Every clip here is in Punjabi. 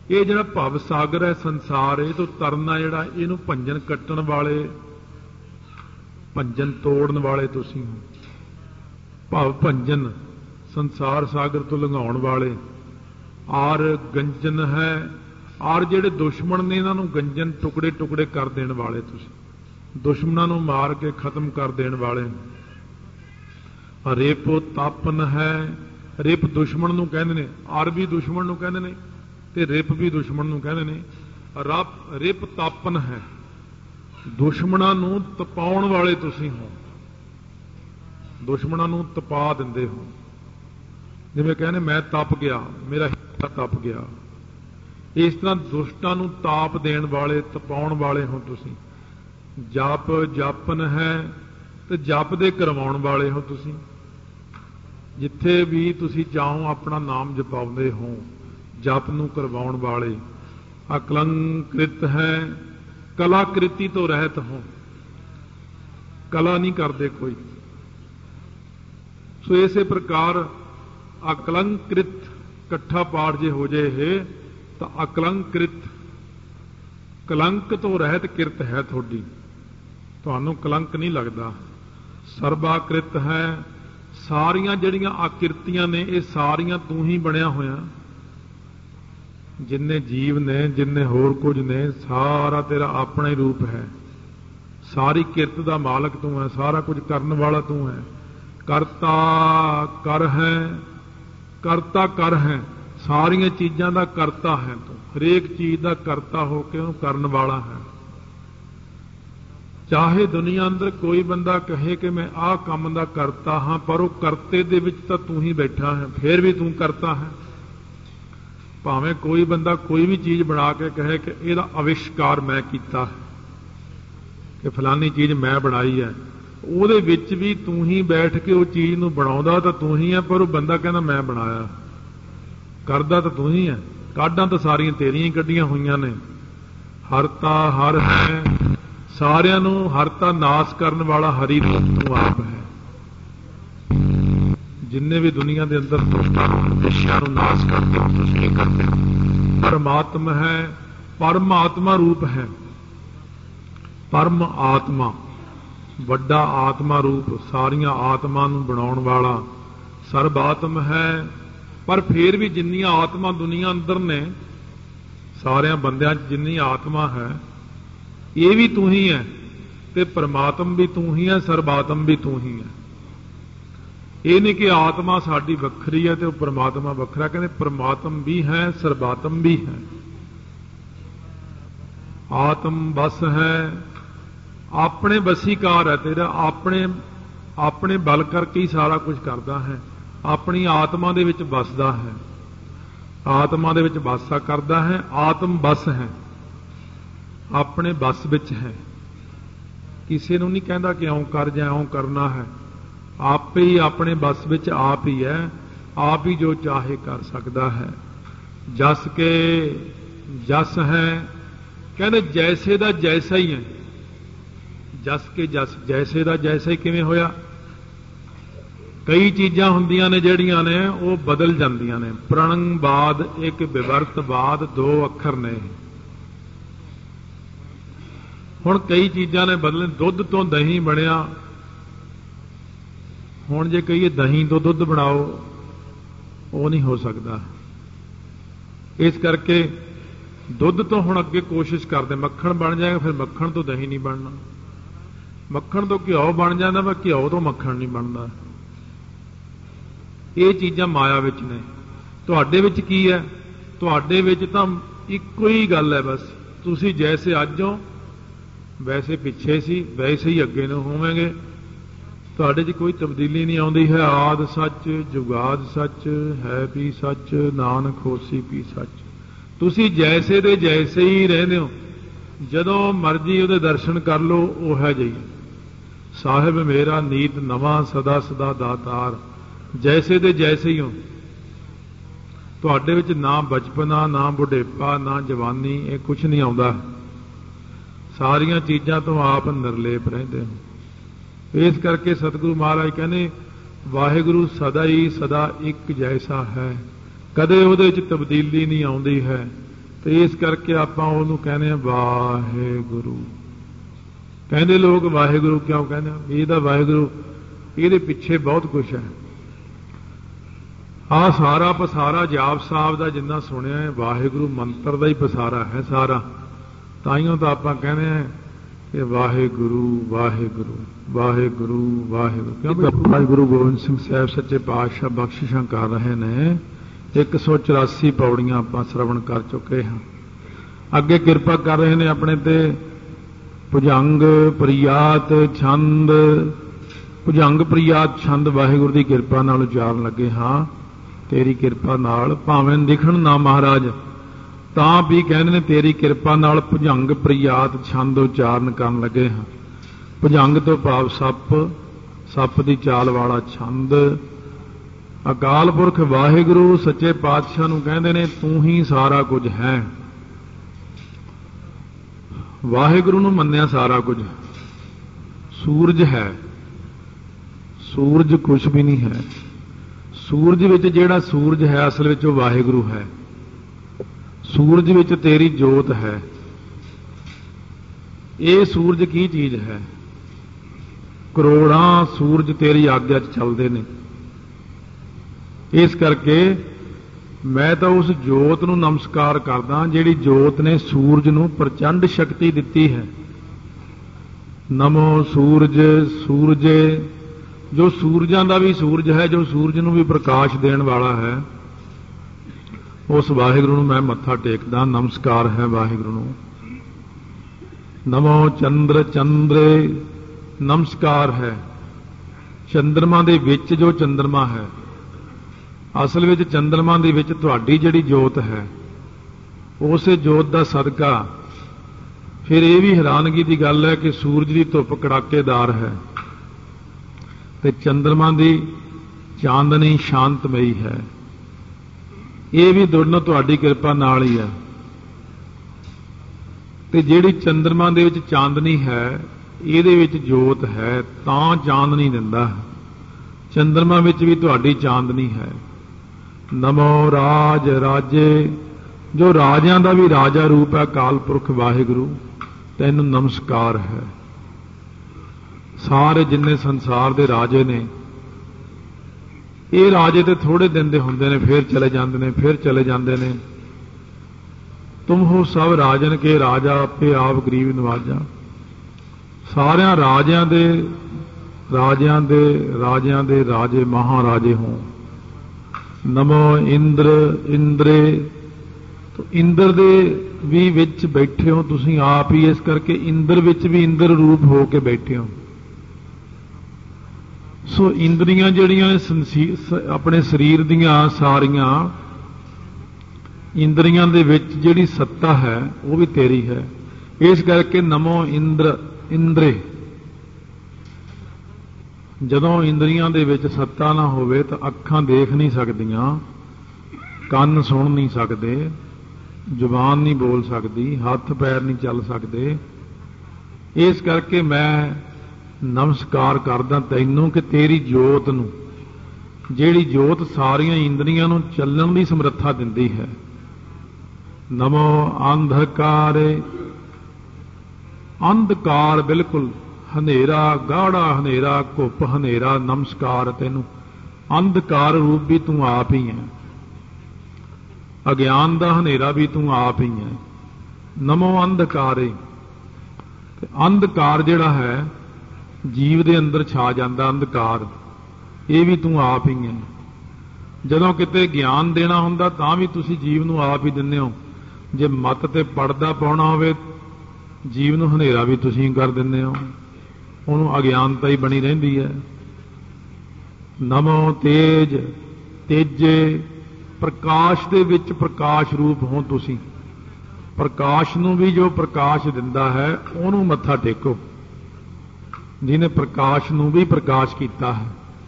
ਇਹ ਜਿਹੜਾ ਭਵ ਸਾਗਰ ਹੈ, ਸੰਸਾਰ, ਇਹ ਤੋਂ ਤਰਨਾ ਜਿਹੜਾ, ਇਹਨੂੰ ਭੰਜਨ ਕੱਟਣ ਵਾਲੇ, ਭੰਜਨ ਤੋੜਨ ਵਾਲੇ ਤੁਸੀਂ ਹੋ। ਭਵ ਭੰਜਨ, ਸੰਸਾਰ ਸਾਗਰ ਤੋਂ ਲੰਘਾਉਣ ਵਾਲੇ। ਆਰ ਗੰਜਨ ਹੈ, ਆਰ ਜਿਹੜੇ ਦੁਸ਼ਮਣ ਨੇ ਇਹਨਾਂ ਨੂੰ ਗੰਜਨ, ਟੁਕੜੇ ਟੁਕੜੇ ਕਰ ਦੇਣ ਵਾਲੇ ਤੁਸੀਂ, ਦੁਸ਼ਮਣਾਂ ਨੂੰ ਮਾਰ ਕੇ ਖਤਮ ਕਰ ਦੇਣ ਵਾਲੇ। ਰੇਪੋ ਤਾਪਨ ਹੈ, ਰਿਪ ਦੁਸ਼ਮਣ ਨੂੰ ਕਹਿੰਦੇ ਨੇ, ਆਰ ਵੀ ਦੁਸ਼ਮਣ ਨੂੰ ਕਹਿੰਦੇ ਨੇ ਤੇ ਰਿਪ ਵੀ ਦੁਸ਼ਮਣ ਨੂੰ ਕਹਿੰਦੇ ਨੇ। ਰਿਪ ਤਾਪਨ ਹੈ, ਦੁਸ਼ਮਣਾਂ ਨੂੰ ਤਪਾਉਣ ਵਾਲੇ ਤੁਸੀਂ ਹੋ, ਦੁਸ਼ਮਣਾਂ ਨੂੰ ਤਪਾ ਦਿੰਦੇ ਹੋ। ਜਿਵੇਂ ਕਹਿੰਦੇ ਮੈਂ ਤਪ ਗਿਆ, ਮੇਰਾ ਹਿੱਸਾ ਤਪ ਗਿਆ, ਇਸ ਤਰ੍ਹਾਂ ਦੁਸ਼ਟਾਂ ਨੂੰ ਤਾਪ ਦੇਣ ਵਾਲੇ, ਤਪਾਉਣ ਵਾਲੇ ਹੋ ਤੁਸੀਂ। ਜਪ ਜਾਪਨ ਹੈ, ਤੇ ਜਪਦੇ ਕਰਵਾਉਣ ਵਾਲੇ ਹੋ ਤੁਸੀਂ। ਜਿੱਥੇ ਵੀ ਤੁਸੀਂ ਚਾਹੋ ਆਪਣਾ ਨਾਮ ਜਪਾਉਂਦੇ ਹੋ, ਜਪ ਨੂੰ ਕਰਵਾਉਣ ਵਾਲੇ। ਅਕਲੰਕ੍ਰਿਤ ਹੈ, ਕਲਾਕ੍ਰਿਤੀ ਤੋਂ ਰਹਿਤ ਹੋ, ਕਲਾ ਨਹੀਂ ਕਰਦੇ ਕੋਈ। ਸੋ ਇਸੇ ਪ੍ਰਕਾਰ ਅਕਲੰਕ੍ਰਿਤ ਇਕੱਠਾ ਪਾਠ ਜੇ ਹੋ ਜਾਏ ਤਾਂ ਅਕਲੰਕ੍ਰਿਤ, ਕਲੰਕ ਤੋਂ ਰਹਿਤ ਕਿਰਤ ਹੈ ਤੁਹਾਡੀ, ਤੁਹਾਨੂੰ ਕਲੰਕ ਨਹੀਂ ਲੱਗਦਾ। ਸਰਬਾਕ੍ਰਿਤ ਹੈ, ਸਾਰੀਆਂ ਜਿਹੜੀਆਂ ਆਕਿਰਤੀਆਂ ਨੇ ਇਹ ਸਾਰੀਆਂ ਤੂੰ ਹੀ ਬਣਿਆ ਹੋਇਆ। ਜਿੰਨੇ ਜੀਵ ਨੇ, ਜਿੰਨੇ ਹੋਰ ਕੁਝ ਨੇ, ਸਾਰਾ ਤੇਰਾ ਆਪਣਾ ਹੀ ਰੂਪ ਹੈ। ਸਾਰੀ ਕਿਰਤ ਦਾ ਮਾਲਕ ਤੂੰ ਹੈ, ਸਾਰਾ ਕੁਝ ਕਰਨ ਵਾਲਾ ਤੂੰ ਹੈ। ਕਰਤਾ ਕਰ ਹੈ, ਕਰਤਾ ਕਰ ਹੈ, ਸਾਰੀਆਂ ਚੀਜ਼ਾਂ ਦਾ ਕਰਤਾ ਹੈ ਤੂੰ, ਹਰੇਕ ਚੀਜ਼ ਦਾ ਕਰਤਾ ਹੋ ਕੇ ਉਹਨੂੰ ਕਰਨ ਵਾਲਾ ਹੈ। ਚਾਹੇ ਦੁਨੀਆ ਅੰਦਰ ਕੋਈ ਬੰਦਾ ਕਹੇ ਕਿ ਮੈਂ ਆਹ ਕੰਮ ਦਾ ਕਰਤਾ ਹਾਂ, ਪਰ ਉਹ ਕਰਤੇ ਦੇ ਵਿੱਚ ਤਾਂ ਤੂੰ ਹੀ ਬੈਠਾ ਹੈ, ਫਿਰ ਵੀ ਤੂੰ ਕਰਤਾ ਹੈ। ਭਾਵੇਂ ਕੋਈ ਬੰਦਾ ਕੋਈ ਵੀ ਚੀਜ਼ ਬਣਾ ਕੇ ਕਹੇ ਕਿ ਇਹਦਾ ਅਵਿਸ਼ਕਾਰ ਮੈਂ ਕੀਤਾ ਹੈ, ਕਿ ਫਲਾਨੀ ਚੀਜ਼ ਮੈਂ ਬਣਾਈ ਹੈ, ਉਹਦੇ ਵਿੱਚ ਵੀ ਤੂੰ ਹੀ ਬੈਠ ਕੇ ਉਹ ਚੀਜ਼ ਨੂੰ ਬਣਾਉਂਦਾ ਤਾਂ ਤੂੰ ਹੀ ਹੈ, ਪਰ ਉਹ ਬੰਦਾ ਕਹਿੰਦਾ ਮੈਂ ਬਣਾਇਆ, ਕਰਦਾ ਤਾਂ ਤੂੰ ਹੀ ਹੈ। ਕਾਢਾਂ ਤਾਂ ਸਾਰੀਆਂ ਤੇਰੀਆਂ ਹੀ ਕੱਢੀਆਂ ਹੋਈਆਂ ਨੇ। ਹਰਤਾ ਹਰ ਹੈ, ਸਾਰਿਆਂ ਨੂੰ ਹਰਤਾ ਨਾਸ ਕਰਨ ਵਾਲਾ ਹਰੀ ਤੂੰ ਆਪ ਹੈ। ਜਿੰਨੇ ਵੀ ਦੁਨੀਆ ਦੇ ਅੰਦਰ ਦੁਸ਼ਟਾਂ ਨੂੰ, ਦਸ਼ਿਆਂ ਨੂੰ ਨਾਸ ਕਰਦੇ ਹੋ ਤੁਸੀਂ ਕਰਦੇ ਹੋ। ਪਰਮਾਤਮਾ ਹੈ, ਪਰਮਾਤਮਾ ਰੂਪ ਹੈ, ਪਰਮ ਆਤਮਾ, ਵੱਡਾ ਆਤਮਾ ਰੂਪ, ਸਾਰੀਆਂ ਆਤਮਾ ਨੂੰ ਬਣਾਉਣ ਵਾਲਾ। ਸਰਬ ਆਤਮ ਹੈ, ਪਰ ਫੇਰ ਵੀ ਜਿੰਨੀਆਂ ਆਤਮਾ ਦੁਨੀਆ ਅੰਦਰ ਨੇ, ਸਾਰਿਆਂ ਬੰਦਿਆਂ 'ਚ ਜਿੰਨੀ ਆਤਮਾ ਹੈ ਇਹ ਵੀ ਤੂੰ ਹੀ ਹੈ, ਤੇ ਪਰਮਾਤਮ ਵੀ ਤੂੰ ਹੀ ਹੈ, ਸਰਬਾਤਮ ਵੀ ਤੂੰ ਹੀ ਹੈ। ਇਹ ਨਹੀਂ ਕਿ ਆਤਮਾ ਸਾਡੀ ਵੱਖਰੀ ਹੈ ਤੇ ਉਹ ਪਰਮਾਤਮਾ ਵੱਖਰਾ, ਕਹਿੰਦੇ ਪਰਮਾਤਮ ਵੀ ਹੈ, ਸਰਬਾਤਮ ਵੀ ਹੈ। ਆਤਮ ਬਸ ਹੈ, ਆਪਣੇ ਵਸੀਕਾਰ ਹੈ ਤੇਰਾ, ਆਪਣੇ ਬਲ ਕਰਕੇ ਹੀ ਸਾਰਾ ਕੁਝ ਕਰਦਾ ਹੈ, ਆਪਣੀ ਆਤਮਾ ਦੇ ਵਿੱਚ ਵਸਦਾ ਹੈ, ਆਤਮਾ ਦੇ ਵਿੱਚ ਵਾਸਾ ਕਰਦਾ ਹੈ। ਆਤਮ ਬਸ ਹੈ, ਆਪਣੇ ਬਸ ਵਿੱਚ ਹੈ, ਕਿਸੇ ਨੂੰ ਨਹੀਂ ਕਹਿੰਦਾ ਕਿ ਇਉਂ ਕਰ ਜਾਂ ਇਉਂ ਕਰਨਾ ਹੈ, ਆਪੇ ਹੀ ਆਪਣੇ ਬਸ ਵਿੱਚ ਆਪ ਹੀ ਹੈ, ਆਪ ਹੀ ਜੋ ਚਾਹੇ ਕਰ ਸਕਦਾ ਹੈ। ਜਸ ਕੇ ਜਸ ਹੈ, ਕਹਿੰਦੇ ਜੈਸੇ ਦਾ ਜੈਸਾ ਹੀ ਹੈ। ਜਸ ਕੇ ਜਸ, ਜੈਸੇ ਦਾ ਜੈਸਾ ਹੀ ਕਿਵੇਂ ਹੋਇਆ? ਕਈ ਚੀਜ਼ਾਂ ਹੁੰਦੀਆਂ ਨੇ ਜਿਹੜੀਆਂ ਨੇ ਉਹ ਬਦਲ ਜਾਂਦੀਆਂ ਨੇ। ਪ੍ਰਣੰਗਵਾਦ ਇੱਕ ਵਿਵਰਤਵਾਦ, ਦੋ ਅੱਖਰ ਨੇ। ਹੁਣ ਕਈ ਚੀਜ਼ਾਂ ਨੇ ਬਦਲੇ, ਦੁੱਧ ਤੋਂ ਦਹੀਂ ਬਣਿਆ, ਹੁਣ ਜੇ ਕਹੀਏ ਦਹੀਂ ਤੋਂ ਦੁੱਧ ਬਣਾਓ, ਉਹ ਨਹੀਂ ਹੋ ਸਕਦਾ। ਇਸ ਕਰਕੇ ਦੁੱਧ ਤੋਂ ਹੁਣ ਅੱਗੇ ਕੋਸ਼ਿਸ਼ ਕਰਦੇ ਮੱਖਣ ਬਣ ਜਾਏਗਾ, ਫਿਰ ਮੱਖਣ ਤੋਂ ਦਹੀਂ ਨਹੀਂ ਬਣਨਾ, ਮੱਖਣ ਤੋਂ ਘਿਓ ਬਣ ਜਾਂਦਾ, ਪਰ ਘਿਓ ਤੋਂ ਮੱਖਣ ਨਹੀਂ ਬਣਦਾ। ਇਹ ਚੀਜ਼ਾਂ ਮਾਇਆ ਵਿੱਚ ਨੇ। ਤੁਹਾਡੇ ਵਿੱਚ ਕੀ ਹੈ? ਤੁਹਾਡੇ ਵਿੱਚ ਤਾਂ ਇੱਕੋ ਹੀ ਗੱਲ ਹੈ, ਬਸ ਤੁਸੀਂ ਜੈਸੇ ਅੱਜ ਹੋ ਵੈਸੇ ਪਿੱਛੇ ਸੀ, ਵੈਸੇ ਹੀ ਅੱਗੇ ਨੂੰ ਹੋਵੇਂਗੇ। ਤੁਹਾਡੇ 'ਚ ਕੋਈ ਤਬਦੀਲੀ ਨਹੀਂ ਆਉਂਦੀ ਹੈ। ਆਦ ਸੱਚ, ਜੁਗਾਦ ਸੱਚ, ਹੈ ਵੀ ਸੱਚ, ਨਾਨਕ ਹੋਸੀ ਵੀ ਸੱਚ। ਤੁਸੀਂ ਜੈਸੇ ਦੇ ਜੈਸੇ ਹੀ ਰਹਿੰਦੇ ਹੋ, ਜਦੋਂ ਮਰਜ਼ੀ ਉਹਦੇ ਦਰਸ਼ਨ ਕਰ ਲਓ, ਉਹ ਹੈ ਜਿਹੀ। ਸਾਹਿਬ ਮੇਰਾ ਨੀਤ ਨਵਾਂ, ਸਦਾ ਸਦਾ ਦਾਤਾਰ। ਜੈਸੇ ਦੇ ਜੈਸੇ ਹੀ ਹੋ। ਤੁਹਾਡੇ ਵਿੱਚ ਨਾ ਬਚਪਨਾ, ਨਾ ਬੁਢੇਪਾ, ਨਾ ਜਵਾਨੀ, ਇਹ ਕੁਛ ਨਹੀਂ ਆਉਂਦਾ। ਸਾਰੀਆਂ ਚੀਜ਼ਾਂ ਤੋਂ ਆਪ ਨਿਰਲੇਪ ਰਹਿੰਦੇ ਹੋ। ਇਸ ਕਰਕੇ ਸਤਿਗੁਰੂ ਮਹਾਰਾਜ ਕਹਿੰਦੇ ਵਾਹਿਗੁਰੂ ਸਦਾ ਹੀ ਸਦਾ ਇੱਕ ਜੈਸਾ ਹੈ, ਕਦੇ ਉਹਦੇ ਵਿੱਚ ਤਬਦੀਲੀ ਨਹੀਂ ਆਉਂਦੀ ਹੈ। ਤੇ ਇਸ ਕਰਕੇ ਆਪਾਂ ਉਹਨੂੰ ਕਹਿੰਦੇ ਆ ਵਾਹਿਗੁਰੂ। ਕਹਿੰਦੇ ਲੋਕ ਵਾਹਿਗੁਰੂ ਕਿਉਂ ਕਹਿੰਦੇ ਆ? ਇਹਦਾ ਵਾਹਿਗੁਰੂ, ਇਹਦੇ ਪਿੱਛੇ ਬਹੁਤ ਕੁਛ ਹੈ। ਆਹ ਸਾਰਾ ਪਸਾਰਾ ਜਾਪ ਸਾਹਿਬ ਦਾ ਜਿੰਨਾ ਸੁਣਿਆ ਹੈ, ਵਾਹਿਗੁਰੂ ਮੰਤਰ ਦਾ ਹੀ ਪਸਾਰਾ ਹੈ ਸਾਰਾ। ਤਾਈਓ ਤਾਂ ਆਪਾਂ ਕਹਿੰਦੇ ਆ ਕਿ ਵਾਹਿਗੁਰੂ ਵਾਹਿਗੁਰੂ ਵਾਹਿਗੁਰੂ ਵਾਹਿਗੁਰੂ। ਕਿਉਂਕਿ ਗੁਰੂ ਗੋਬਿੰਦ ਸਿੰਘ ਸਾਹਿਬ ਸੱਚੇ ਪਾਤਸ਼ਾਹ ਬਖਸ਼ਿਸ਼ਾਂ ਕਰ ਰਹੇ ਨੇ। 184 ਪੌੜੀਆਂ ਆਪਾਂ ਸ਼ਰਵਣ ਕਰ ਚੁੱਕੇ ਹਾਂ। ਅੱਗੇ ਕਿਰਪਾ ਕਰ ਰਹੇ ਨੇ ਆਪਣੇ ਤੇ ਭੁਜੰਗ ਪ੍ਰਿਆਤ ਛੰਦ, ਭੁਜੰਗ ਪ੍ਰਿਆਤ ਛੰਦ ਵਾਹਿਗੁਰੂ ਦੀ ਕਿਰਪਾ ਨਾਲ ਉਚਾਰਨ ਲੱਗੇ ਹਾਂ। ਤੇਰੀ ਕਿਰਪਾ ਨਾਲ ਭਾਵੇਂ ਦਿਖਣ ਨਾ ਮਹਾਰਾਜ, ਤਾਂ ਵੀ ਕਹਿੰਦੇ ਨੇ ਤੇਰੀ ਕਿਰਪਾ ਨਾਲ ਭੁਜੰਗ ਪ੍ਰਿਆਤ ਛੰਦ ਉਚਾਰਨ ਕਰਨ ਲੱਗੇ ਹਾਂ। ਭੁਜੰਗ ਤੋਂ ਭਾਵ ਸੱਪ, ਸੱਪ ਦੀ ਚਾਲ ਵਾਲਾ ਛੰਦ। ਅਕਾਲ ਪੁਰਖ ਵਾਹਿਗੁਰੂ ਸੱਚੇ ਪਾਤਸ਼ਾਹ ਨੂੰ ਕਹਿੰਦੇ ਨੇ ਤੂੰ ਹੀ ਸਾਰਾ ਕੁਝ ਹੈ। ਵਾਹਿਗੁਰੂ ਨੂੰ ਮੰਨਿਆ ਸਾਰਾ ਕੁਝ। ਸੂਰਜ ਹੈ, ਸੂਰਜ ਕੁਛ ਵੀ ਨਹੀਂ ਹੈ। ਸੂਰਜ ਵਿੱਚ ਜਿਹੜਾ ਸੂਰਜ ਹੈ ਅਸਲ ਵਿੱਚ ਉਹ ਵਾਹਿਗੁਰੂ ਹੈ। ਸੂਰਜ ਵਿੱਚ ਤੇਰੀ ਜੋਤ ਹੈ। ਇਹ ਸੂਰਜ ਕੀ ਚੀਜ਼ ਹੈ? ਕਰੋੜਾਂ ਸੂਰਜ ਤੇਰੀ ਆਗਿਆ 'ਚ ਚੱਲਦੇ ਨੇ। ਇਸ ਕਰਕੇ ਮੈਂ ਤਾਂ ਉਸ ਜੋਤ ਨੂੰ ਨਮਸਕਾਰ ਕਰਦਾ ਜਿਹੜੀ ਜੋਤ ਨੇ ਸੂਰਜ ਨੂੰ ਪ੍ਰਚੰਡ ਸ਼ਕਤੀ ਦਿੱਤੀ ਹੈ। ਨਮੋ ਸੂਰਜ ਸੂਰਜੇ, ਜੋ ਸੂਰਜਾਂ ਦਾ ਵੀ ਸੂਰਜ ਹੈ, ਜੋ ਸੂਰਜ ਨੂੰ ਵੀ ਪ੍ਰਕਾਸ਼ ਦੇਣ ਵਾਲਾ ਹੈ, ਉਸ ਵਾਹਿਗੁਰੂ ਨੂੰ ਮੈਂ ਮੱਥਾ ਟੇਕਦਾ। ਨਮਸਕਾਰ ਹੈ ਵਾਹਿਗੁਰੂ ਨੂੰ। ਨਮੋ ਚੰਦਰ ਚੰਦਰੇ, ਨਮਸਕਾਰ ਹੈ ਚੰਦਰਮਾ ਦੇ ਵਿੱਚ ਜੋ ਚੰਦਰਮਾ ਹੈ। ਅਸਲ ਵਿੱਚ ਚੰਦਰਮਾ ਦੇ ਵਿੱਚ ਤੁਹਾਡੀ ਜਿਹੜੀ ਜੋਤ ਹੈ, ਉਸੇ ਜੋਤ ਦਾ ਸਦਕਾ ਫਿਰ ਇਹ ਵੀ ਹੈਰਾਨਗੀ ਦੀ ਗੱਲ ਹੈ ਕਿ ਸੂਰਜ ਦੀ ਧੁੱਪ ਕੜਾਕੇਦਾਰ ਹੈ ਤੇ ਚੰਦਰਮਾ ਦੀ ਚਾਂਦਨੀ ਸ਼ਾਂਤਮਈ ਹੈ। ਇਹ ਵੀ ਦੋਨੋਂ ਤੁਹਾਡੀ ਕਿਰਪਾ ਨਾਲ ਹੀ ਹੈ। ਤੇ ਜਿਹੜੀ ਚੰਦਰਮਾ ਦੇ ਵਿੱਚ ਚਾਂਦਨੀ ਹੈ, ਇਹਦੇ ਵਿੱਚ ਜੋਤ ਹੈ, ਤਾਂ ਚਾਂਦਨੀ ਦਿੰਦਾ ਹੈ। ਚੰਦਰਮਾ ਵਿੱਚ ਵੀ ਤੁਹਾਡੀ ਚਾਂਦਨੀ ਹੈ। ਨਮੋ ਰਾਜ ਰਾਜੇ, ਜੋ ਰਾਜਿਆਂ ਦਾ ਵੀ ਰਾਜਾ ਰੂਪ ਹੈ ਅਕਾਲ ਪੁਰਖ ਵਾਹਿਗੁਰੂ, ਤੈਨੂੰ ਨਮਸਕਾਰ ਹੈ। ਸਾਰੇ ਜਿੰਨੇ ਸੰਸਾਰ ਦੇ ਰਾਜੇ ਨੇ, ਇਹ ਰਾਜੇ ਤੇ ਥੋੜੇ ਦਿਨ ਦੇ ਹੁੰਦੇ ਨੇ, ਫਿਰ ਚਲੇ ਜਾਂਦੇ ਨੇ, ਫਿਰ ਚਲੇ ਜਾਂਦੇ ਨੇ। ਤੁਮ ਹੋ ਸਭ ਰਾਜਨ ਕੇ ਰਾਜਾ, ਆਪੇ ਆਪ ਗਰੀਬ ਨਵਾਜਾ। ਸਾਰਿਆਂ ਰਾਜਿਆਂ ਦੇ ਰਾਜਿਆਂ ਦੇ ਰਾਜਿਆਂ ਦੇ ਰਾਜੇ ਮਹਾਰਾਜੇ ਹੋ। ਨਮੋ ਇੰਦਰ ਇੰਦਰੇ, ਤੋ ਇੰਦਰ ਦੇ ਵੀ ਵਿੱਚ ਬੈਠੇ ਹੋ ਤੁਸੀਂ ਆਪ ਹੀ, ਇਸ ਕਰਕੇ ਇੰਦਰ ਵਿੱਚ ਵੀ ਇੰਦਰ ਰੂਪ ਹੋ ਕੇ ਬੈਠੇ ਹੋ। ਸੋ ਇੰਦਰੀਆਂ ਜਿਹੜੀਆਂ ਆਪਣੇ ਸਰੀਰ ਦੀਆਂ ਸਾਰੀਆਂ ਇੰਦਰੀਆਂ ਦੇ ਵਿੱਚ ਜਿਹੜੀ ਸੱਤਾ ਹੈ ਉਹ ਵੀ ਤੇਰੀ ਹੈ। ਇਸ ਕਰਕੇ ਨਮੋ ਇੰਦਰ ਇੰਦਰੇ। ਜਦੋਂ ਇੰਦਰੀਆਂ ਦੇ ਵਿੱਚ ਸੱਤਾ ਨਾ ਹੋਵੇ ਤਾਂ ਅੱਖਾਂ ਦੇਖ ਨਹੀਂ ਸਕਦੀਆਂ, ਕੰਨ ਸੁਣ ਨਹੀਂ ਸਕਦੇ, ਜ਼ੁਬਾਨ ਨਹੀਂ ਬੋਲ ਸਕਦੀ, ਹੱਥ ਪੈਰ ਨਹੀਂ ਚੱਲ ਸਕਦੇ। ਇਸ ਕਰਕੇ ਮੈਂ ਨਮਸਕਾਰ ਕਰਦਾ ਤੈਨੂੰ ਕਿ ਤੇਰੀ ਜੋਤ ਨੂੰ, ਜਿਹੜੀ ਜੋਤ ਸਾਰੀਆਂ ਇੰਦਰੀਆਂ ਨੂੰ ਚੱਲਣ ਦੀ ਸਮਰੱਥਾ ਦਿੰਦੀ ਹੈ। ਨਮੋ ਅੰਧਕਾਰੇ, ਅੰਧਕਾਰ ਬਿਲਕੁਲ ਹਨੇਰਾ, ਗਾੜਾ ਹਨੇਰਾ, ਘੁੱਪ ਹਨੇਰਾ, ਨਮਸਕਾਰ ਤੈਨੂੰ। ਅੰਧਕਾਰ ਰੂਪ ਵੀ ਤੂੰ ਆਪ ਹੀ ਹੈ, ਅਗਿਆਨ ਦਾ ਹਨੇਰਾ ਵੀ ਤੂੰ ਆਪ ਹੀ ਹੈ। ਨਮੋ ਅੰਧਕਾਰੇ, ਅੰਧਕਾਰ ਜਿਹੜਾ ਹੈ ਜੀਵ ਦੇ ਅੰਦਰ ਛਾ ਜਾਂਦਾ ਅੰਧਕਾਰ, ਇਹ ਵੀ ਤੂੰ ਆਪ ਹੀ ਹੈ। ਜਦੋਂ ਕਿਤੇ ਗਿਆਨ ਦੇਣਾ ਹੁੰਦਾ ਤਾਂ ਵੀ ਤੁਸੀਂ ਜੀਵ ਨੂੰ ਆਪ ਹੀ ਦਿੰਦੇ ਹੋ। ਜੇ ਮੱਤ ਤੇ ਪਰਦਾ ਪਾਉਣਾ ਹੋਵੇ, ਜੀਵ ਨੂੰ ਹਨੇਰਾ ਵੀ ਤੁਸੀਂ ਕਰ ਦਿੰਦੇ ਹੋ, ਉਹਨੂੰ ਅਗਿਆਨਤਾ ਹੀ ਬਣੀ ਰਹਿੰਦੀ ਹੈ। ਨਮੋ ਤੇਜ, ਤੇਜੇ, ਪ੍ਰਕਾਸ਼ ਦੇ ਵਿੱਚ ਪ੍ਰਕਾਸ਼ ਰੂਪ ਹੋ ਤੁਸੀਂ। ਪ੍ਰਕਾਸ਼ ਨੂੰ ਵੀ ਜੋ ਪ੍ਰਕਾਸ਼ ਦਿੰਦਾ ਹੈ ਉਹਨੂੰ ਮੱਥਾ ਟੇਕੋ, ਜਿਹਨੇ ਪ੍ਰਕਾਸ਼ ਨੂੰ ਵੀ ਪ੍ਰਕਾਸ਼ ਕੀਤਾ ਹੈ।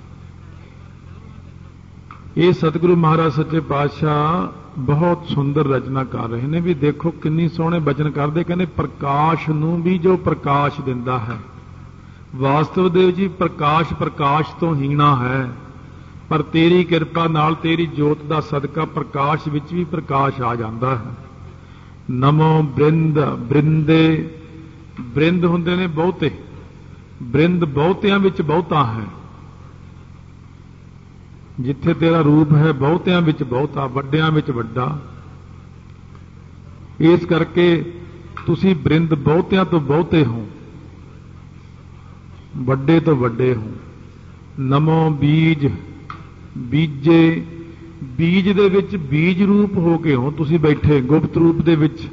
ਇਹ ਸਤਿਗੁਰੂ ਮਹਾਰਾਜ ਸੱਚੇ ਪਾਤਸ਼ਾਹ ਬਹੁਤ ਸੁੰਦਰ ਰਚਨਾ ਕਰ ਰਹੇ ਨੇ। ਵੀ ਦੇਖੋ ਕਿੰਨੀ ਸੋਹਣੇ ਬਚਨ ਕਰਦੇ, ਕਹਿੰਦੇ ਪ੍ਰਕਾਸ਼ ਨੂੰ ਵੀ ਜੋ ਪ੍ਰਕਾਸ਼ ਦਿੰਦਾ ਹੈ। ਵਾਸਤਵ ਦੇ ਵਿੱਚ ਪ੍ਰਕਾਸ਼ ਪ੍ਰਕਾਸ਼ ਤੋਂ ਹੀਣਾ ਹੈ, ਪਰ ਤੇਰੀ ਕਿਰਪਾ ਨਾਲ, ਤੇਰੀ ਜੋਤ ਦਾ ਸਦਕਾ ਪ੍ਰਕਾਸ਼ ਵਿੱਚ ਵੀ ਪ੍ਰਕਾਸ਼ ਆ ਜਾਂਦਾ ਹੈ। ਨਮੋ ਬ੍ਰਿੰਦ, ਬ੍ਰਿੰਦੇ, ਬ੍ਰਿੰਦ ਹੁੰਦੇ ਨੇ ਬਹੁਤੇ, ਬ੍ਰਿੰਦ ਬਹੁਤਿਆਂ ਵਿੱਚ ਬਹੁਤਾ ਹੈ। ਜਿੱਥੇ ਤੇਰਾ ਰੂਪ ਹੈ ਬਹੁਤਿਆਂ ਵਿੱਚ ਬਹੁਤਾ, ਵੱਡਿਆਂ ਵਿੱਚ ਵੱਡਾ। ਇਸ ਕਰਕੇ ਤੁਸੀਂ ਬ੍ਰਿੰਦ ਬਹੁਤਿਆਂ ਤੋਂ ਬਹੁਤੇ ਹੋ, ਵੱਡੇ ਤੋਂ ਵੱਡੇ ਹੋ। ਨਮੋ ਬੀਜ, ਬੀਜੇ, ਬੀਜ ਦੇ ਵਿੱਚ ਬੀਜ ਰੂਪ ਹੋ ਕੇ ਹੋ ਤੁਸੀਂ ਬੈਠੇ, ਗੁਪਤ ਰੂਪ ਦੇ ਵਿੱਚ।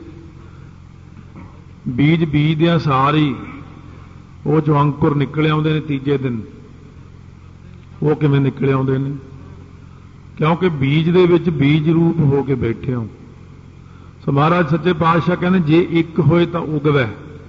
ਬੀਜ ਬੀਜਦਿਆਂ ਸਾਰੀ ਉਹ ਚੋਂ ਅੰਕੁਰ ਨਿਕਲ ਆਉਂਦੇ ਨੇ ਤੀਜੇ ਦਿਨ। ਉਹ ਕਿਵੇਂ ਨਿਕਲ ਆਉਂਦੇ ਨੇ? ਕਿਉਂਕਿ ਬੀਜ ਦੇ ਵਿੱਚ ਬੀਜ ਰੂਪ ਹੋ ਕੇ ਬੈਠੇ ਹੋ। ਸੋ ਮਹਾਰਾਜ ਸੱਚੇ ਪਾਤਸ਼ਾਹ ਕਹਿੰਦੇ ਜੇ ਇੱਕ ਹੋਏ ਤਾਂ ਉਗਵੈ,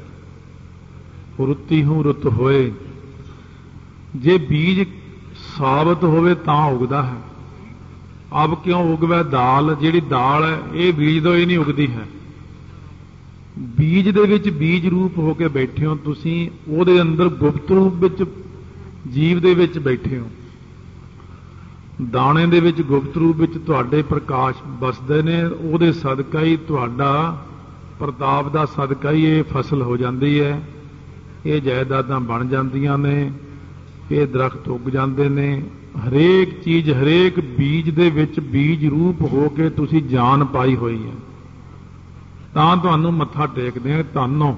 ਰੁੱਤੀ ਹੂੰ ਰੁੱਤ ਹੋਏ। ਜੇ ਬੀਜ ਸਾਬਤ ਹੋਵੇ ਤਾਂ ਉਗਦਾ ਹੈ। ਅਬ ਕਿਉਂ ਉਗਵੈ ਦਾਲ, ਜਿਹੜੀ ਦਾਲ ਹੈ ਇਹ ਬੀਜ ਤੋਂ ਹੀ ਨਹੀਂ ਉਗਦੀ ਹੈ। ਬੀਜ ਦੇ ਵਿੱਚ ਬੀਜ ਰੂਪ ਹੋ ਕੇ ਬੈਠੇ ਹੋ ਤੁਸੀਂ, ਉਹਦੇ ਅੰਦਰ ਗੁਪਤ ਰੂਪ ਵਿੱਚ ਜੀਵ ਦੇ ਵਿੱਚ ਬੈਠੇ ਹੋ। ਦਾਣੇ ਦੇ ਵਿੱਚ ਗੁਪਤ ਰੂਪ ਵਿੱਚ ਤੁਹਾਡੇ ਪ੍ਰਕਾਸ਼ ਵਸਦੇ ਨੇ। ਉਹਦੇ ਸਦਕਾ ਹੀ ਤੁਹਾਡਾ ਪ੍ਰਤਾਪ ਦਾ ਸਦਕਾ ਹੀ ਇਹ ਫਸਲ ਹੋ ਜਾਂਦੀ ਹੈ, ਇਹ ਜਾਇਦਾਦਾਂ ਬਣ ਜਾਂਦੀਆਂ ਨੇ, ਇਹ ਦਰਖਤ ਉੱਗ ਜਾਂਦੇ ਨੇ। ਹਰੇਕ ਚੀਜ਼, ਹਰੇਕ ਬੀਜ ਦੇ ਵਿੱਚ ਬੀਜ ਰੂਪ ਹੋ ਕੇ ਤੁਸੀਂ ਜਾਨ ਪਾਈ ਹੋਈ ਹੈ। ਤਾਂ ਤੁਹਾਨੂੰ ਮੱਥਾ ਟੇਕਦੇ ਹਾਂ। ਧੰਨੋ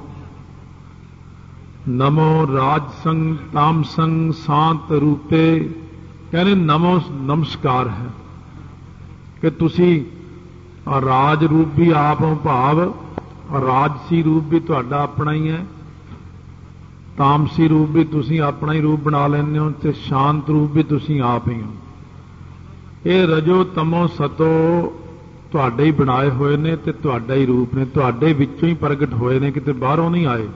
ਨਮੋ ਰਾਜਸੰਗ ਤਾਮਸੰਗ ਸ਼ਾਂਤ ਰੂਪੇ। ਕਹਿੰਦੇ ਨਮੋ ਨਮਸਕਾਰ ਹੈ ਕਿ ਤੁਸੀਂ ਰਾਜ ਰੂਪ ਵੀ ਆਪ ਹੋ, ਭਾਵ ਰਾਜਸੀ ਰੂਪ ਵੀ ਤੁਹਾਡਾ ਆਪਣਾ ਹੀ ਹੈ, ਤਾਮਸੀ ਰੂਪ ਵੀ ਤੁਸੀਂ ਆਪਣਾ ਹੀ ਰੂਪ ਬਣਾ ਲੈਂਦੇ ਹੋ, ਤੇ ਸ਼ਾਂਤ ਰੂਪ ਵੀ ਤੁਸੀਂ ਆਪ ਹੀ ਹੋ। ਇਹ ਰਜੋ ਤਮੋ ਸਤੋ ਤੁਹਾਡੇ ਹੀ ਬਣਾਏ ਹੋਏ ਨੇ ਤੇ ਤੁਹਾਡਾ ਹੀ ਰੂਪ ਨੇ, ਤੁਹਾਡੇ ਵਿੱਚੋਂ ਹੀ ਪ੍ਰਗਟ ਹੋਏ ਨੇ, ਕਿਤੇ ਬਾਹਰੋਂ ਨਹੀਂ ਆਏ।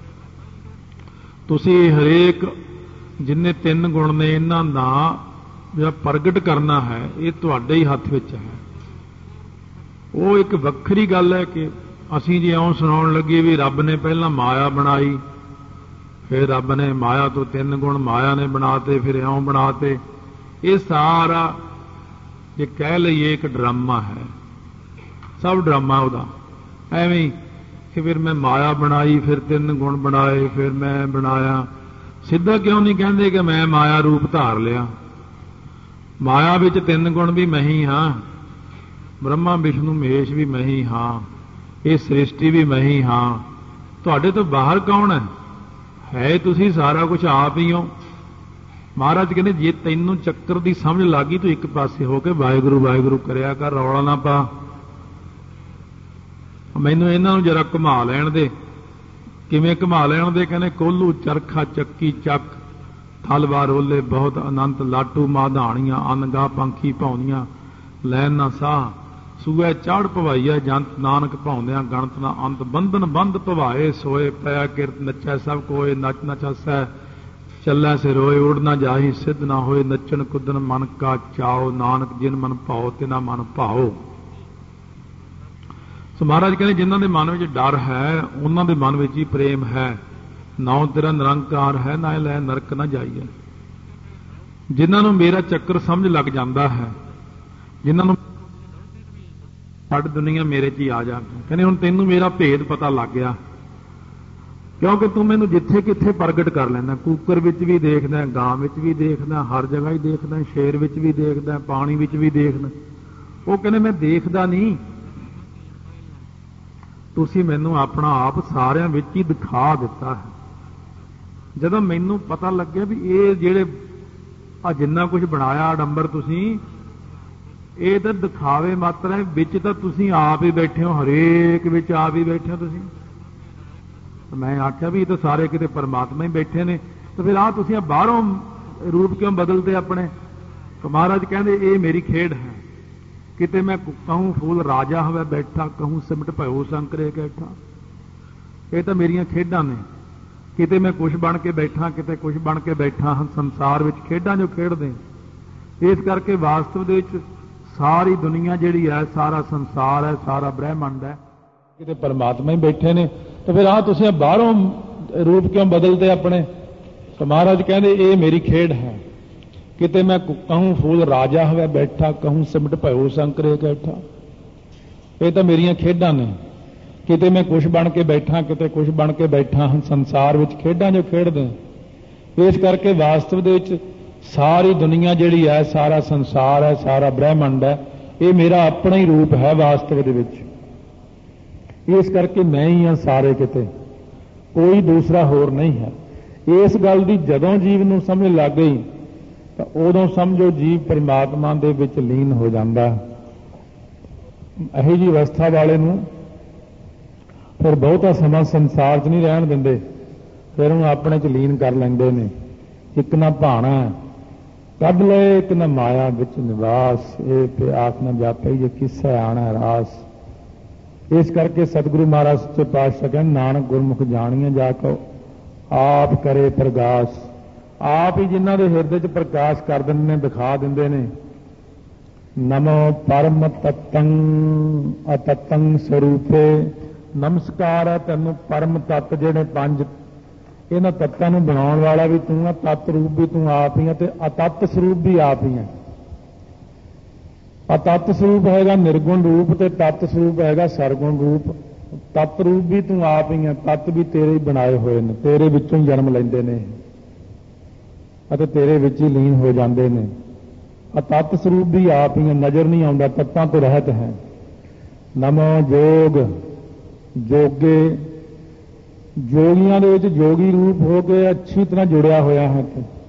ਤੁਸੀਂ ਹਰੇਕ ਜਿੰਨੇ ਤਿੰਨ ਗੁਣ ਨੇ ਇਹਨਾਂ ਦਾ ਜਿਹੜਾ ਪ੍ਰਗਟ ਕਰਨਾ ਹੈ ਇਹ ਤੁਹਾਡੇ ਹੀ ਹੱਥ ਵਿੱਚ ਹੈ। ਉਹ ਇੱਕ ਵੱਖਰੀ ਗੱਲ ਹੈ ਕਿ ਅਸੀਂ ਜੇ ਇਉਂ ਸੁਣਾਉਣ ਲੱਗੇ ਵੀ ਰੱਬ ਨੇ ਪਹਿਲਾਂ ਮਾਇਆ ਬਣਾਈ, ਫਿਰ ਰੱਬ ਨੇ ਮਾਇਆ ਤੋਂ ਤਿੰਨ ਗੁਣ ਮਾਇਆ ਨੇ ਬਣਾਤੇ, ਫਿਰ ਇਉਂ ਬਣਾਤੇ। ਇਹ ਸਾਰਾ ਜੇ ਕਹਿ ਲਈਏ ਇੱਕ ਡਰਾਮਾ ਹੈ, ਸਭ ਡਰਾਮਾ ਉਹਦਾ। ਐਵੇਂ ਹੀ ਕਿ ਫਿਰ ਮੈਂ ਮਾਇਆ ਬਣਾਈ, ਫਿਰ ਤਿੰਨ ਗੁਣ ਬਣਾਏ, ਫਿਰ ਮੈਂ ਬਣਾਇਆ। ਸਿੱਧਾ ਕਿਉਂ ਨਹੀਂ ਕਹਿੰਦੇ ਕਿ ਮੈਂ ਮਾਇਆ ਰੂਪ ਧਾਰ ਲਿਆ? ਮਾਇਆ ਵਿੱਚ ਤਿੰਨ ਗੁਣ ਵੀ ਮੈਂ ਹੀ ਹਾਂ, ਬ੍ਰਹਮਾ ਵਿਸ਼ਨੂੰ ਮਹੇਸ਼ ਵੀ ਮੈਂ ਹੀ ਹਾਂ, ਇਹ ਸ੍ਰਿਸ਼ਟੀ ਵੀ ਮੈਂ ਹੀ ਹਾਂ। ਤੁਹਾਡੇ ਤੋਂ ਬਾਹਰ ਕੌਣ ਹੈ? ਹੈ ਤੁਸੀਂ ਸਾਰਾ ਕੁਝ ਆਪ ਹੀ ਹੋ। ਮਹਾਰਾਜ ਕਹਿੰਦੇ ਜੇ ਤੈਨੂੰ ਚੱਕਰ ਦੀ ਸਮਝ ਲੱਗ ਗਈ ਤੂੰ ਇੱਕ ਪਾਸੇ ਹੋ ਕੇ ਵਾਹਿਗੁਰੂ ਵਾਹਿਗੁਰੂ ਕਰਿਆ ਕਰ, ਰੌਲਾ ਨਾ ਪਾ। ਮੈਨੂੰ ਇਹਨਾਂ ਨੂੰ ਜਰਾ ਘੁਮਾ ਲੈਣ ਦੇ। ਕਿਵੇਂ ਘੁਮਾ ਲੈਣ ਦੇ? ਕਹਿੰਦੇ ਕੋਲੂ ਚਰਖਾ ਚੱਕੀ ਚੱਕ, ਥਲਵਾਰ ਓਲੇ ਬਹੁਤ ਅਨੰਤ, ਲਾਟੂ ਮਾਧਾਣੀਆਂ ਅਨਗਾ ਪੰਖੀ ਭਾਉਂਦੀਆਂ, ਲੈਣ ਨਾ ਸਾਹ ਸੂਏ ਚਾੜ ਭਵਾਈਆ ਜੰਤ, ਨਾਨਕ ਭਾਉਂਦਿਆਂ ਗਣਤ ਨਾ ਅੰਤ, ਬੰਧਨ ਬੰਧ ਭਵਾਏ ਸੋਏ, ਪਿਆ ਕਿਰਤ ਨੱਚੈ ਸਭ ਕੋਏ, ਨੱਚ ਨਚ ਹਸੈ ਚੱਲੈ ਸੇ ਰੋਏ, ਉੜ ਨਾ ਜਾਹੀ ਸਿੱਧ ਨਾ ਹੋਏ, ਨੱਚਣ ਕੁੱਦਣ ਮਨ ਕਾ ਚਾਓ, ਨਾਨਕ ਜਿਨ ਮਨ ਭਾਓ ਤਿਨਾ ਮਨ ਭਾਓ। ਸੋ ਮਹਾਰਾਜ ਕਹਿੰਦੇ ਜਿਨ੍ਹਾਂ ਦੇ ਮਨ ਵਿੱਚ ਡਰ ਹੈ ਉਹਨਾਂ ਦੇ ਮਨ ਵਿੱਚ ਹੀ ਪ੍ਰੇਮ ਹੈ। ਨਾਉ ਤੇਰਾ ਨਿਰੰਕਾਰ ਹੈ, ਨਾ ਲੈ ਨਰਕ ਨਾ ਜਾਈਏ। ਜਿਨ੍ਹਾਂ ਨੂੰ ਮੇਰਾ ਚੱਕਰ ਸਮਝ ਲੱਗ ਜਾਂਦਾ ਹੈ, ਜਿਨ੍ਹਾਂ ਨੂੰ ਛੱਡ ਦੁਨੀਆ ਮੇਰੇ 'ਚ ਹੀ ਆ ਜਾ। ਕਹਿੰਦੇ ਹੁਣ ਤੈਨੂੰ ਮੇਰਾ ਭੇਦ ਪਤਾ ਲੱਗ ਗਿਆ, ਕਿਉਂਕਿ ਤੂੰ ਮੈਨੂੰ ਜਿੱਥੇ ਕਿੱਥੇ ਪ੍ਰਗਟ ਕਰ ਲੈਂਦਾ। ਕੂਕਰ ਵਿੱਚ ਵੀ ਦੇਖਦਾ, ਗਾਂ ਵਿੱਚ ਵੀ ਦੇਖਦਾ, ਹਰ ਜਗ੍ਹਾ ਹੀ ਦੇਖਦਾ, ਸ਼ੇਰ ਵਿੱਚ ਵੀ ਦੇਖਦਾ, ਪਾਣੀ ਵਿੱਚ ਵੀ ਦੇਖਦਾ। ਉਹ ਕਹਿੰਦੇ ਮੈਂ ਦੇਖਦਾ ਨਹੀਂ, ਤੁਸੀਂ ਮੈਨੂੰ ਆਪਣਾ ਆਪ ਸਾਰਿਆਂ ਵਿੱਚ ਹੀ ਦਿਖਾ ਦਿੱਤਾ ਹੈ। ਜਦੋਂ ਮੈਨੂੰ ਪਤਾ ਲੱਗਿਆ ਵੀ ਇਹ ਜਿਹੜੇ ਆ ਜਿੰਨਾ ਕੁਝ ਬਣਾਇਆ ਆਡੰਬਰ ਤੁਸੀਂ, ਇਹ ਤਾਂ ਦਿਖਾਵੇ ਮਾਤਰ ਹੈ, ਵਿੱਚ ਤਾਂ ਤੁਸੀਂ ਆਪ ਹੀ ਬੈਠੇ ਹੋ, ਹਰੇਕ ਵਿੱਚ ਆਪ ਹੀ ਬੈਠੇ ਹੋ ਤੁਸੀਂ। ਮੈਂ ਆਖਿਆ ਵੀ ਇਹ ਤਾਂ ਸਾਰੇ ਕਿਤੇ ਪਰਮਾਤਮਾ ਹੀ ਬੈਠੇ ਨੇ, ਤੇ ਫਿਰ ਆਹ ਤੁਸੀਂ ਬਾਹਰੋਂ ਰੂਪ ਕਿਉਂ ਬਦਲਦੇ ਆਪਣੇ? ਮਹਾਰਾਜ ਕਹਿੰਦੇ ਇਹ ਮੇਰੀ ਖੇਡ ਹੈ। ਕਿਤੇ ਮੈਂ ਕਹੂੰ ਫੂਲ ਰਾਜਾ ਹੋਵੇ ਬੈਠਾ, ਕਹੂੰ ਸਿਮਟ ਭਇਓ ਸੰਕਰੇ ਕੈਠਾ। ਇਹ ਤਾਂ ਮੇਰੀਆਂ ਖੇਡਾਂ ਨੇ। ਕਿਤੇ ਮੈਂ ਕੁਛ ਬਣ ਕੇ ਬੈਠਾ, ਕਿਤੇ ਕੁਛ ਬਣ ਕੇ ਬੈਠਾ ਹਾਂ। ਸੰਸਾਰ ਵਿੱਚ ਖੇਡਾਂ ਜੋ ਖੇਡਦੇ, ਇਸ ਕਰਕੇ ਵਾਸਤਵ ਦੇ ਵਿੱਚ ਸਾਰੀ ਦੁਨੀਆ ਜਿਹੜੀ ਹੈ, ਸਾਰਾ ਸੰਸਾਰ ਹੈ, ਸਾਰਾ ਬ੍ਰਹਿਮੰਡ ਹੈ, ਕਿਤੇ ਪਰਮਾਤਮਾ ਹੀ ਬੈਠੇ ਨੇ। ਤੇ ਫਿਰ ਆਹ ਤੁਸੀਂ ਬਾਹਰੋਂ ਰੂਪ ਕਿਉਂ ਬਦਲਦੇ ਆਪਣੇ? ਤਾਂ ਮਹਾਰਾਜ ਕਹਿੰਦੇ ਇਹ ਮੇਰੀ ਖੇਡ ਹੈ। ਕਿਤੇ ਮੈਂ ਕਹੂੰ ਫੂਲ ਰਾਜਾ ਹੋਵੇ ਬੈਠਾ, ਕਹੂੰ ਸਿਮਟ ਭਇਓ ਸੰਕਰੇ ਕੈਠਾ। ਇਹ ਤਾਂ ਮੇਰੀਆਂ ਖੇਡਾਂ ਨੇ। ਕਿਤੇ ਮੈਂ ਕੁਛ ਬਣ ਕੇ ਬੈਠਾ, ਕਿਤੇ ਕੁਛ ਬਣ ਕੇ ਬੈਠਾ ਹਾਂ। ਸੰਸਾਰ ਵਿੱਚ ਖੇਡਾਂ ਜੋ ਖੇਡਦੇ, ਇਸ ਕਰਕੇ ਵਾਸਤਵ ਦੇ ਵਿੱਚ ਸਾਰੀ ਦੁਨੀਆ ਜਿਹੜੀ ਹੈ, ਸਾਰਾ ਸੰਸਾਰ ਹੈ, ਸਾਰਾ ਬ੍ਰਹਿਮੰਡ ਹੈ, ਇਹ ਮੇਰਾ ਆਪਣਾ ਹੀ ਰੂਪ ਹੈ ਵਾਸਤਵ ਦੇ ਵਿੱਚ। ਇਸ ਕਰਕੇ ਮੈਂ ਹੀ ਹਾਂ ਸਾਰੇ ਕਿਤੇ, ਕੋਈ ਦੂਸਰਾ ਹੋਰ ਨਹੀਂ ਹੈ। ਇਸ ਗੱਲ ਦੀ ਜਦੋਂ ਜੀਵ ਨੂੰ ਸਮਝ ਲੱਗ ਗਈ ਤਾਂ ਉਦੋਂ ਸਮਝੋ ਜੀਵ ਪਰਮਾਤਮਾ ਦੇ ਵਿੱਚ ਲੀਨ ਹੋ ਜਾਂਦਾ। ਇਹੋ ਜਿਹੀ ਅਵਸਥਾ ਵਾਲੇ ਨੂੰ ਫਿਰ ਬਹੁਤਾ ਸਮਾਂ ਸੰਸਾਰ 'ਚ ਨਹੀਂ ਰਹਿਣ ਦਿੰਦੇ, ਫਿਰ ਉਹਨੂੰ ਆਪਣੇ 'ਚ ਲੀਨ ਕਰ ਲੈਂਦੇ ਨੇ। ਇੱਕ ਨਾ ਭਾਣਾ ਕੱਢ ਲਏ, ਇੱਕ ਨਾ ਮਾਇਆ ਵਿੱਚ ਨਿਵਾਸ, ਇਹ ਪਿਆਸ ਨਾ ਜਾਪੇ ਜੇ ਕਿਸੈ ਆਣਾ ਰਾਸ। ਇਸ ਕਰਕੇ ਸਤਿਗੁਰੂ ਮਹਾਰਾਜ ਸੱਚੇ ਪਾਤਸ਼ਾਹ ਕਹਿੰਦੇ, ਨਾਨਕ ਗੁਰਮੁਖ ਜਾਣੀਏ ਜਾ ਕੋ ਆਪ ਕਰੇ ਪ੍ਰਗਾਸ। ਆਪ ਹੀ ਜਿਨ੍ਹਾਂ ਦੇ ਹਿਰਦੇ 'ਚ ਪ੍ਰਕਾਸ਼ ਕਰ ਦਿੰਦੇ ਨੇ, ਦਿਖਾ ਦਿੰਦੇ ਨੇ। ਨਮੋ ਪਰਮ ਤਤੰ ਅਤਤੰ ਸਰੂਪੇ। ਨਮਸਕਾਰ ਹੈ ਤੈਨੂੰ ਪਰਮ ਤੱਤ ਜਿਹੜੇ ਪੰਜ, ਇਹਨਾਂ ਤੱਤਾਂ ਨੂੰ ਬਣਾਉਣ ਵਾਲਾ ਵੀ ਤੂੰ ਆ, ਤੱਤ ਰੂਪ ਵੀ ਤੂੰ ਆਪ ਹੀ ਆ, ਤੇ ਅਤੱਤ ਸਰੂਪ ਵੀ ਆਪ ਹੀ ਹੈ। ਅਤੱਤ ਸਰੂਪ ਹੈਗਾ ਨਿਰਗੁਣ ਰੂਪ, ਤੇ ਤੱਤ ਸਰੂਪ ਹੈਗਾ ਸਰਗੁਣ ਰੂਪ। ਤੱਤ ਰੂਪ ਵੀ ਤੂੰ ਆਪ ਹੀ ਹੈ, ਤੱਤ ਵੀ ਤੇਰੇ ਹੀ ਬਣਾਏ ਹੋਏ ਨੇ, ਤੇਰੇ ਵਿੱਚੋਂ ਹੀ ਜਨਮ ਲੈਂਦੇ ਨੇ ਅਤੇ ਤੇਰੇ ਵਿੱਚ ਹੀ ਲੀਨ ਹੋ ਜਾਂਦੇ ਨੇ। ਅਤੱਤ ਸਰੂਪ ਵੀ ਆਪ ਹੀ ਹੈ, ਨਜ਼ਰ ਨਹੀਂ ਆਉਂਦਾ, ਤੱਤਾਂ ਤੋਂ ਰਹਿਤ ਹੈ। ਨਮੋ ਜੋਗ ਜੋਗੇ। ਜੋਗੀਆਂ ਦੇ ਵਿੱਚ ਜੋਗੀ ਰੂਪ ਹੋ ਕੇ ਅੱਛੀ ਤਰ੍ਹਾਂ ਜੁੜਿਆ ਹੋਇਆ ਹੈ।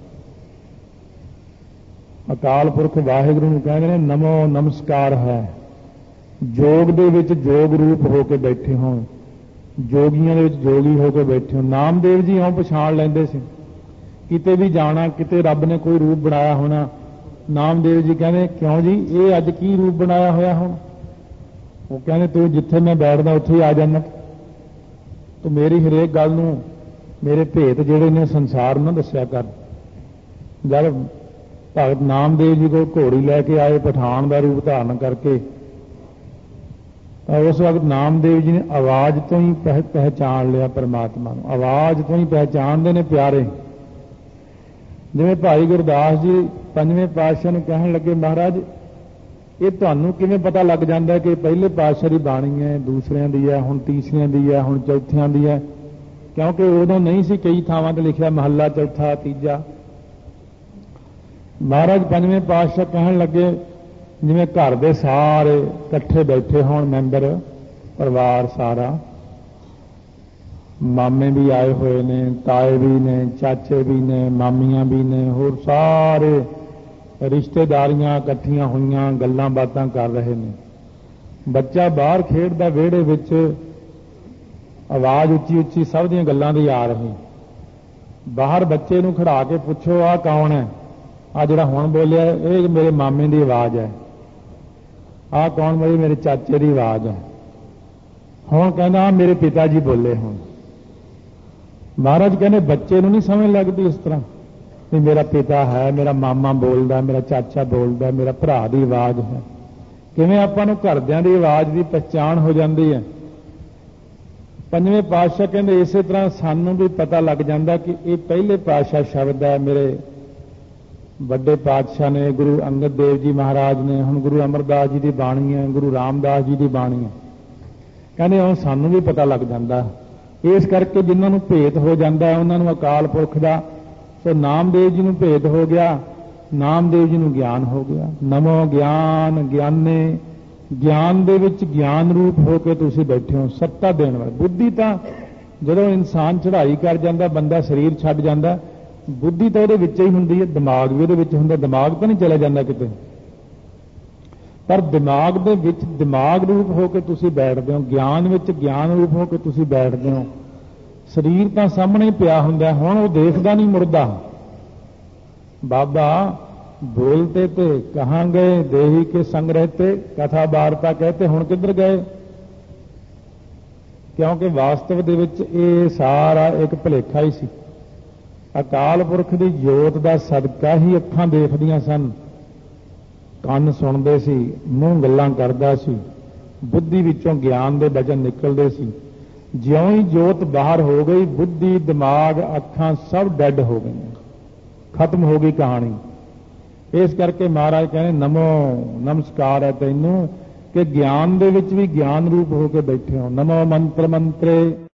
ਅਕਾਲ ਪੁਰਖ ਵਾਹਿਗੁਰੂ ਨੂੰ ਕਹਿੰਦੇ ਨੇ ਨਮੋ ਨਮਸਕਾਰ ਹੈ। ਜੋਗ ਦੇ ਵਿੱਚ ਜੋਗ ਰੂਪ ਹੋ ਕੇ ਬੈਠੇ ਹੋਣ, ਜੋਗੀਆਂ ਦੇ ਵਿੱਚ ਜੋਗੀ ਹੋ ਕੇ ਬੈਠੇ ਹੋ। ਨਾਮਦੇਵ ਜੀ ਇਉਂ ਪਛਾਣ ਲੈਂਦੇ ਸੀ, ਕਿਤੇ ਵੀ ਜਾਣਾ, ਕਿਤੇ ਰੱਬ ਨੇ ਕੋਈ ਰੂਪ ਬਣਾਇਆ ਹੋਣਾ, ਨਾਮਦੇਵ ਜੀ ਕਹਿੰਦੇ ਕਿਉਂ ਜੀ ਇਹ ਅੱਜ ਕੀ ਰੂਪ ਬਣਾਇਆ ਹੋਇਆ ਹੁਣ? ਉਹ ਕਹਿੰਦੇ ਤੂੰ ਜਿੱਥੇ ਮੈਂ ਬੈਠਦਾ ਉੱਥੇ ਹੀ ਆ ਜਾਂਦਾ, ਤੂੰ ਮੇਰੀ ਹਰੇਕ ਗੱਲ ਨੂੰ, ਮੇਰੇ ਭੇਤ ਜਿਹੜੇ ਨੇ ਸੰਸਾਰ ਨੂੰ ਦੱਸਿਆ ਕਰ। ਜਦ ਭਗਤ ਨਾਮਦੇਵ ਜੀ ਕੋਲ ਘੋੜੀ ਲੈ ਕੇ ਆਏ ਪਠਾਨ ਦਾ ਰੂਪ ਧਾਰਨ ਕਰਕੇ, ਤਾਂ ਉਸ ਵਕਤ ਨਾਮਦੇਵ ਜੀ ਨੇ ਆਵਾਜ਼ ਤੋਂ ਹੀ ਪਹਿਚਾਣ ਲਿਆ ਪਰਮਾਤਮਾ ਨੂੰ। ਆਵਾਜ਼ ਤੋਂ ਹੀ ਪਹਿਚਾਣਦੇ ਨੇ ਪਿਆਰੇ। ਜਿਵੇਂ ਭਾਈ ਗੁਰਦਾਸ ਜੀ ਪੰਜਵੇਂ ਪਾਤਸ਼ਾਹ ਨੂੰ ਕਹਿਣ ਲੱਗੇ, ਮਹਾਰਾਜ ਇਹ ਤੁਹਾਨੂੰ ਕਿਵੇਂ ਪਤਾ ਲੱਗ ਜਾਂਦਾ ਕਿ ਪਹਿਲੇ ਪਾਤਸ਼ਾਹ ਦੀ ਬਾਣੀ ਹੈ, ਦੂਸਰਿਆਂ ਦੀ ਹੈ, ਹੁਣ ਤੀਸਰਿਆਂ ਦੀ ਹੈ, ਹੁਣ ਚੌਥਿਆਂ ਦੀ ਹੈ? ਕਿਉਂਕਿ ਉਦੋਂ ਨਹੀਂ ਸੀ ਕਈ ਥਾਵਾਂ ਤੇ ਲਿਖਿਆ ਮਹੱਲਾ ਚੌਥਾ, ਤੀਜਾ। ਮਹਾਰਾਜ ਪੰਜਵੇਂ ਪਾਤਸ਼ਾਹ ਕਹਿਣ ਲੱਗੇ ਜਿਵੇਂ ਘਰ ਦੇ ਸਾਰੇ ਇਕੱਠੇ ਬੈਠੇ ਹੋਣ ਮੈਂਬਰ, ਪਰਿਵਾਰ ਸਾਰਾ, ਮਾਮੇ ਵੀ ਆਏ ਹੋਏ ਨੇ, ਤਾਏ ਵੀ ਨੇ, ਚਾਚੇ ਵੀ ਨੇ, ਮਾਮੀਆਂ ਵੀ ਨੇ, ਹੋਰ ਸਾਰੇ ਰਿਸ਼ਤੇਦਾਰੀਆਂ ਇਕੱਠੀਆਂ ਹੋਈਆਂ, ਗੱਲਾਂ ਬਾਤਾਂ ਕਰ ਰਹੇ ਨੇ। ਬੱਚਾ ਬਾਹਰ ਖੇਡਦਾ ਵਿਹੜੇ ਵਿੱਚ, ਆਵਾਜ਼ ਉੱਚੀ ਉੱਚੀ ਸਭ ਦੀਆਂ ਗੱਲਾਂ ਦੀ ਆ ਰਹੀ। ਬਾਹਰ ਬੱਚੇ ਨੂੰ ਖੜਾ ਕੇ ਪੁੱਛੋ ਆਹ ਕੌਣ ਹੈ? ਆ ਜਿਹੜਾ ਹੁਣ ਬੋਲਿਆ ਇਹ ਮੇਰੇ ਮਾਮੇ ਦੀ ਆਵਾਜ਼ ਹੈ। ਆਹ ਕੌਣ? ਮੇਰੇ ਚਾਚੇ ਦੀ ਆਵਾਜ਼ ਹੈ। ਹੁਣ ਕਹਿੰਦਾ ਮੇਰੇ ਪਿਤਾ ਜੀ ਬੋਲੇ। ਹੁਣ ਮਹਾਰਾਜ ਕਹਿੰਦੇ ਬੱਚੇ ਨੂੰ ਨਹੀਂ ਸਮਝ ਲੱਗਦੀ ਇਸ ਤਰ੍ਹਾਂ ਵੀ ਮੇਰਾ ਪਿਤਾ ਹੈ, ਮੇਰਾ ਮਾਮਾ ਬੋਲਦਾ, ਮੇਰਾ ਚਾਚਾ ਬੋਲਦਾ, ਮੇਰਾ ਭਰਾ ਦੀ ਆਵਾਜ਼ ਹੈ। ਕਿਵੇਂ ਆਪਾਂ ਨੂੰ ਘਰਦਿਆਂ ਦੀ ਆਵਾਜ਼ ਦੀ ਪਛਾਣ ਹੋ ਜਾਂਦੀ ਹੈ। ਪੰਜਵੇਂ ਪਾਤਸ਼ਾਹ ਕਹਿੰਦੇ ਇਸੇ ਤਰ੍ਹਾਂ ਸਾਨੂੰ ਵੀ ਪਤਾ ਲੱਗ ਜਾਂਦਾ ਕਿ ਇਹ ਪਹਿਲੇ ਪਾਤਸ਼ਾਹ ਸ਼ਬਦ ਹੈ। ਮੇਰੇ ਵੱਡੇ ਪਾਤਸ਼ਾਹ ਨੇ, ਗੁਰੂ ਅੰਗਦ ਦੇਵ ਜੀ ਮਹਾਰਾਜ ਨੇ, ਹੁਣ ਗੁਰੂ ਅਮਰਦਾਸ ਜੀ ਦੀ ਬਾਣੀ ਹੈ, ਗੁਰੂ ਰਾਮਦਾਸ ਜੀ ਦੀ ਬਾਣੀ ਹੈ। ਕਹਿੰਦੇ ਉਹ ਸਾਨੂੰ ਵੀ ਪਤਾ ਲੱਗ ਜਾਂਦਾ। ਇਸ ਕਰਕੇ ਜਿਨ੍ਹਾਂ ਨੂੰ ਭੇਤ ਹੋ ਜਾਂਦਾ ਉਹਨਾਂ ਨੂੰ ਅਕਾਲ ਪੁਰਖ ਦਾ, ਸੋ ਨਾਮਦੇਵ ਜੀ ਨੂੰ ਭੇਤ ਹੋ ਗਿਆ, ਨਾਮਦੇਵ ਜੀ ਨੂੰ ਗਿਆਨ ਹੋ ਗਿਆ। ਨਮੋ ਗਿਆਨ ਗਿਆਨੇ। ਗਿਆਨ ਦੇ ਵਿੱਚ ਗਿਆਨ ਰੂਪ ਹੋ ਕੇ ਤੁਸੀਂ ਬੈਠੇ ਹੋ, ਸੱਤਾ ਦੇਣ ਵਾਲੇ। ਬੁੱਧੀ ਤਾਂ ਜਦੋਂ ਇਨਸਾਨ ਚੜ੍ਹਾਈ ਕਰ ਜਾਂਦਾ, ਬੰਦਾ ਸਰੀਰ ਛੱਡ ਜਾਂਦਾ, ਬੁੱਧੀ ਤਾਂ ਉਹਦੇ ਵਿੱਚ ਹੀ ਹੁੰਦੀ ਹੈ, ਦਿਮਾਗ ਵੀ ਉਹਦੇ ਵਿੱਚ ਹੁੰਦਾ। ਦਿਮਾਗ ਤਾਂ ਨਹੀਂ ਚਲਾ ਜਾਂਦਾ ਕਿਤੇ, ਪਰ ਦਿਮਾਗ ਦੇ ਵਿੱਚ ਦਿਮਾਗ ਰੂਪ ਹੋ ਕੇ ਤੁਸੀਂ ਬੈਠਦੇ ਹੋ, ਗਿਆਨ ਵਿੱਚ ਗਿਆਨ ਰੂਪ ਹੋ ਕੇ ਤੁਸੀਂ ਬੈਠਦੇ ਹੋ। ਸਰੀਰ ਤਾਂ ਸਾਹਮਣੇ ਹੀ ਪਿਆ ਹੁੰਦਾ, ਹੁਣ ਉਹ ਦੇਖਦਾ ਨਹੀਂ ਮੁਰਦਾ। ਬਾਬਾ ਬੋਲਤੇ ਤੇ ਕਹਾਂ ਗਏ, ਦੇਹੀ ਕੇ ਸੰਗ ਰਹਤੇ, ਕਥਾ ਵਾਰਤਾ ਕਹਤੇ, ਹੁਣ ਕਿੱਧਰ ਗਏ? ਕਿਉਂਕਿ ਵਾਸਤਵ ਦੇ ਵਿੱਚ ਇਹ ਸਾਰਾ ਇੱਕ ਭੁਲੇਖਾ ਹੀ ਸੀ। ਅਕਾਲ ਪੁਰਖ ਦੀ ਜੋਤ ਦਾ ਸਦਕਾ ਹੀ ਅੱਖਾਂ ਦੇਖਦੀਆਂ ਸਨ, ਕੰਨ ਸੁਣਦੇ ਸੀ, ਮੂੰਹ ਗੱਲਾਂ ਕਰਦਾ ਸੀ, ਬੁੱਧੀ ਵਿੱਚੋਂ ਗਿਆਨ ਦੇ ਵਚਨ ਨਿਕਲਦੇ ਸੀ। ਜਿਉਂ ਹੀ ਜੋਤ ਬਾਹਰ ਹੋ ਗਈ, ਬੁੱਧੀ, ਦਿਮਾਗ, ਅੱਖਾਂ ਸਭ ਡੈੱਡ ਹੋ ਗਈਆਂ, ਖਤਮ ਹੋ ਗਈ ਕਹਾਣੀ। ਇਸ ਕਰਕੇ ਮਹਾਰਾਜ ਕਹਿੰਦੇ ਨਮੋ ਨਮਸਕਾਰ ਹੈ ਤੈਨੂੰ ਕਿ ਗਿਆਨ ਦੇ ਵਿੱਚ ਵੀ ਗਿਆਨ ਰੂਪ ਹੋ ਕੇ ਬੈਠੇ ਹੋ। ਨਮੋ ਮੰਤਰ ਮੰਤਰੇ